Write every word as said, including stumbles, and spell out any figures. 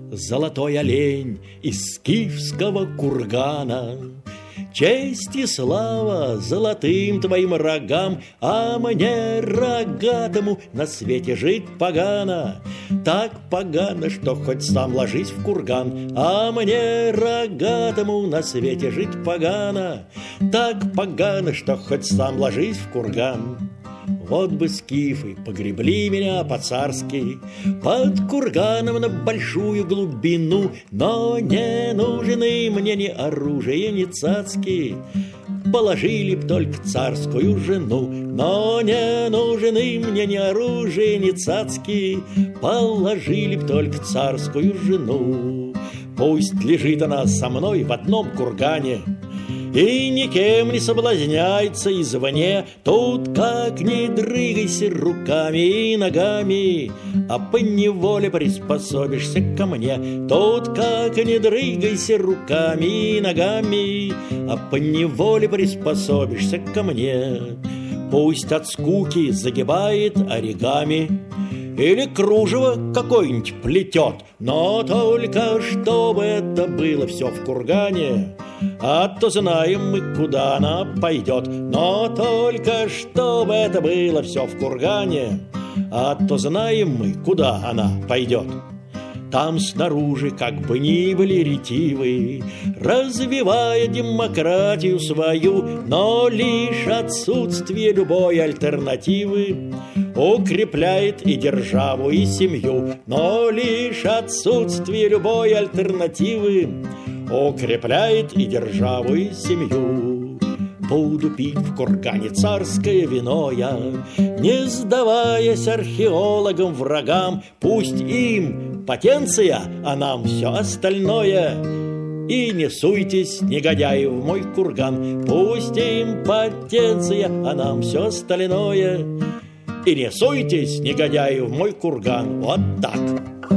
золотой олень из скифского кургана. Честь и слава золотым твоим рогам, а мне, рогатому, на свете жить погано. Так погано, что хоть сам ложись в курган, а мне, рогатому, на свете жить погано. Так погано, что хоть сам ложись в курган. Вот бы скифы погребли меня по-царски под курганом на большую глубину, но не нужны мне ни оружие, ни цацки. Положили б только царскую жену, но не нужны мне ни оружие, ни цацки. Положили б только царскую жену. Пусть лежит она со мной в одном кургане и никем не соблазняется извне. Тут как не дрыгайся руками и ногами, а поневоле приспособишься ко мне. Тут как не дрыгайся руками и ногами, а поневоле приспособишься ко мне. Пусть от скуки загибает оригами или кружево какое-нибудь плетет, но только чтобы это было все в кургане, а то знаем мы, куда она пойдет. Но только чтобы это было все в кургане, а то знаем мы, куда она пойдет. Там снаружи, как бы ни были ретивы, развивая демократию свою, но лишь отсутствие любой альтернативы укрепляет и державу, и семью. Но лишь отсутствие любой альтернативы укрепляет и державу, и семью. Буду пить в кургане царское вино я, не сдаваясь археологам, врагам. Пусть им потенция, а нам все остальное. И не суйтесь, негодяи, в мой курган. Пусть им потенция, а нам все остальное. И не суйтесь, негодяи, в мой курган. Вот так.